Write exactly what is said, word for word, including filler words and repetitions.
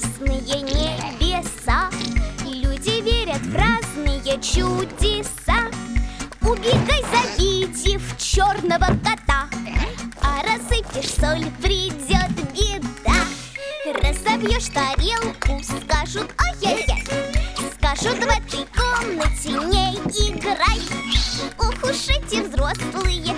ясные небеса, и люди верят в разные чудеса. Убегай, завидев черного кота, а рассыпешь соль, придет беда. Разобьешь тарелку, скажут ай-яй-яй, скажут в этой комнате не играй. Ох уж эти взрослые